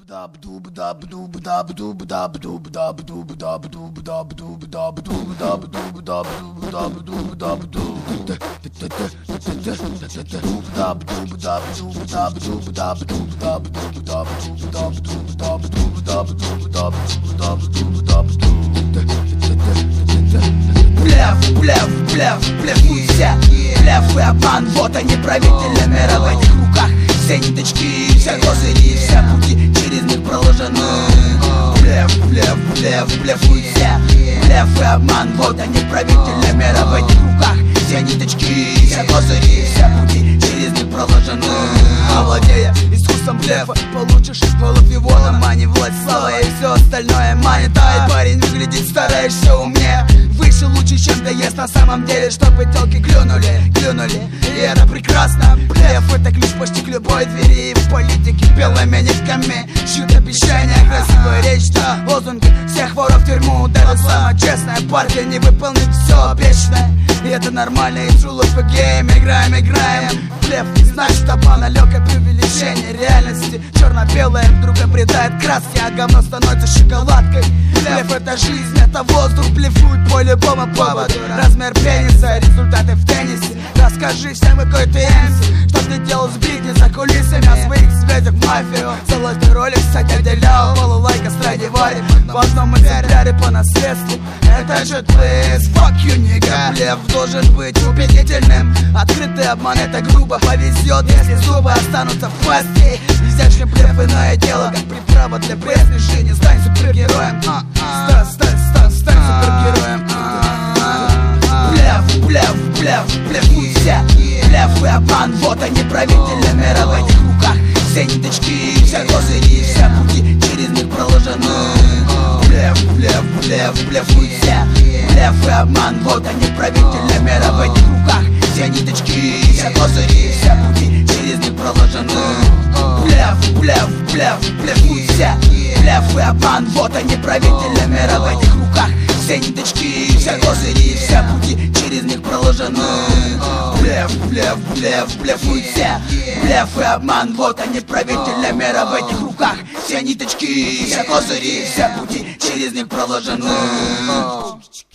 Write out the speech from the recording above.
Блеф, все блеф и обман, вот они, правители мира в этих руках. Все ниточки, все козыри, все пути через них проложены. Блефуют все блеф и обман, вот они, правители мира в этих руках. Все ниточки, все козыри, все пути через них проложены. Овладея искусством блефа, получишь из полов его на мане власть, слава и все остальное манит. Ай, парень, выглядит стараешься умнее, выше, лучше, чем ты есть на самом деле, чтобы телки клюнули. И это прекрасно. Блеф — это ключ почти к любой двери. И в политике белыми нитками шьют обещания, красивая речь, да, лозунги всех воров в тюрьму. Даже самая честная партия не выполнит все обещанное. И это нормально, и true love game. Играем. Блеф не значит обман, а легкое преувеличение реальности. Черно-белое вдруг обретает краски, а говно становится шоколадкой. Блеф — это жизнь, это воздух. Блефуют по любому поводу. Размер пениса, результаты в теннисе. Расскажи всем, какой ты MC, что ты делал с Бритни за кулисами, о своих связях в мафию. Золотой ролик, кстати, отделял балалайка с Страдивари в одном экземпляре по наследству. Это же твист, fuck you, nigga. Блеф должен быть убедительным. Открытый обман — это грубо. Повезет, если зубы останутся в пасти. Изящный блеф — иное дело, как приправа для пресной жизни. Стань супергероем, стань супергероем. Блефуют все блеф и обман, вот они, правители мира в этих руках. Все ниточки, все козыри, все пути через них проложены. Блефуют все блеф и обман, вот они, правители мира в этих руках. Все ниточки, все козыри, все пути через них проложены. Блефуют все блеф и обман, вот они, правители мира в этих руках. Все ниточки, все козыри, все пути через них проложены. Блефуют все блеф и обман, вот они, правители мира в этих руках. Все ниточки, все козыри, все пути через них проложены.